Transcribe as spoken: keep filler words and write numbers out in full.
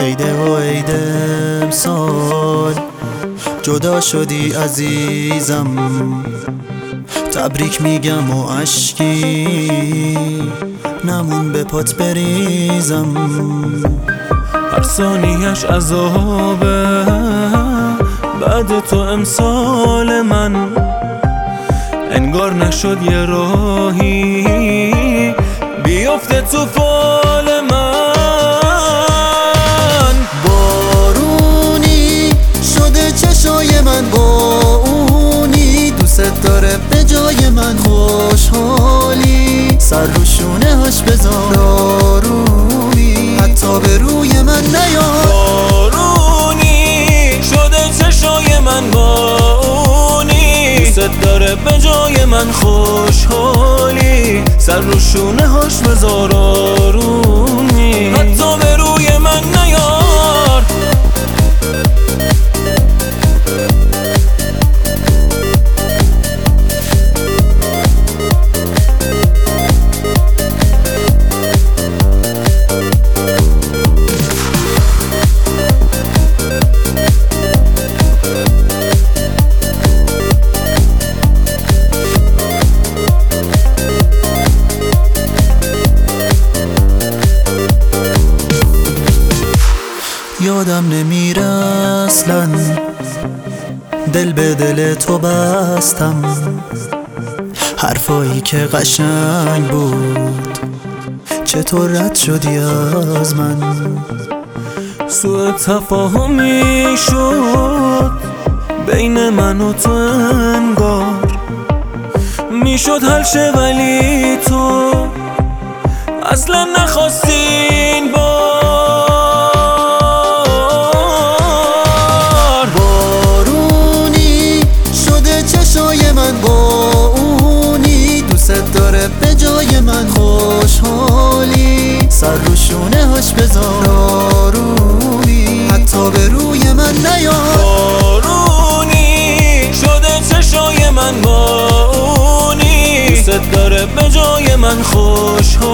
عیده و عیده امسال جدا شدی عزیزم، تبریک میگم و عشقی نمون به پات بریزم. هر ثانیه‌اش عذابه بعد تو امسال من، انگار نشد یه راهی بیفته تو فال من. بارونی شده چشای من با اونی، دوست داره به جای من خوشحالی، سر رو شونه هاش بذار آرومی، حتی به روی من نیار. بارونی شده چشای من با اونی، دوست داره به جای من خوشحالی، سر رو شونه هاش بذار آرومی، حتی به روی من نیار. یادم نمیره اصلا دل به دل تو بستم، حرفایی که قشنگ بود چطور رد شدی از من. سوء تفاهمی شد بین من و تو، انگار میشد حل شه ولی تو اصلا نخواستین بار. بارونی شده چشای من با اونی، دوست داره به جای من خوشحالی، سر رو شونه هاش بذار آرومی، حتی به روی من نیار. بارونی شده چشای من با اونی، دوست داره به جای من خوشحالی،